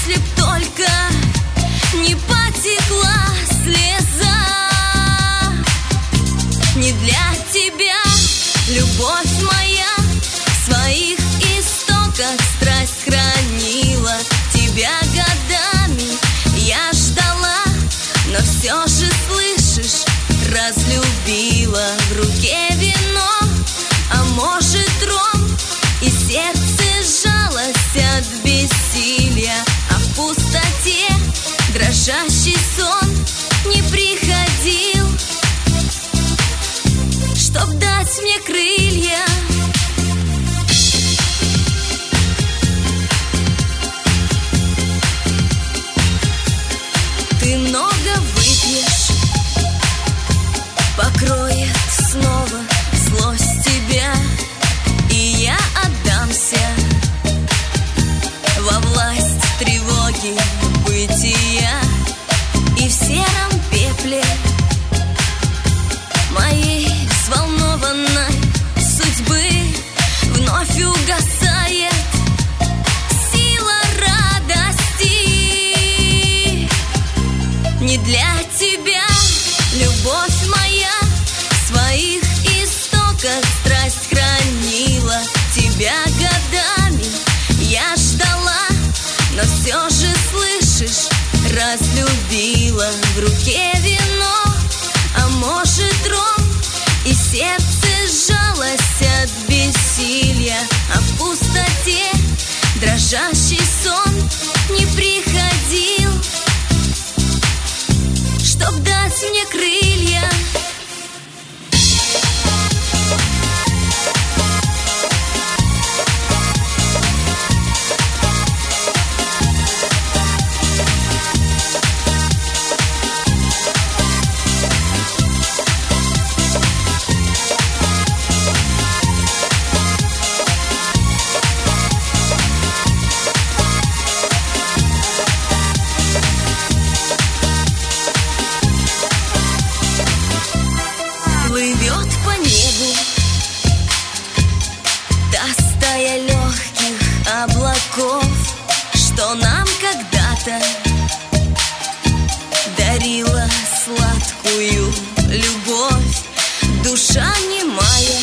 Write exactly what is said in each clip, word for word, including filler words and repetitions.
если б только не потекла слеза. Не для тебя, любовь моя, в своих истоках страсть хранила. Тебя годами я ждала, но все же, слышишь, разлюбила. В руке вино, а может ром, и сердце сжалось от бессилия. А в пустоте дрожащий сон не приходил, чтоб дать мне крылья. Ты много выпьешь, покроет снова злость тебя, и я отдамся во власть тревоги бытия. И в сером пепле моей взволнованной судьбы вновь угасает сила радости. Не для тебя, любовь моя, в своих истоках страсть хранила. Тебя годами я ждала, но все же, слышишь, разлюбила. В руке вино, а может ром, и сердце сжалось от бессилия. А в пустоте дрожащий сон не приходил, чтоб дать мне крылья. Плывет по небу та стая легких облаков, что нам когда-то дарила сладкую любовь. Душа немая,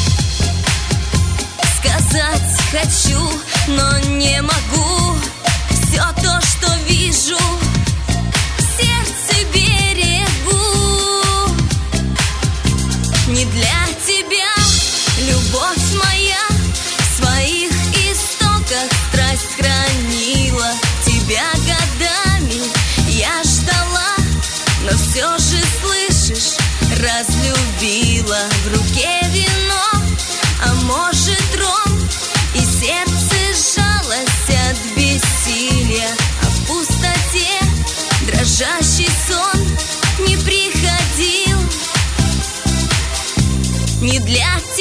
сказать хочу, но не могу. Все то, что вижу, в сердце берегу. Не для тебя, любовь моя, в своих истоках страсть хранила. Тебя годами я ждала, но все же, слышишь, разлюбила. В руке вино, а может ром, и сердце сжалось от бессилия. А в пустоте дрожащий сон не приходил. Не для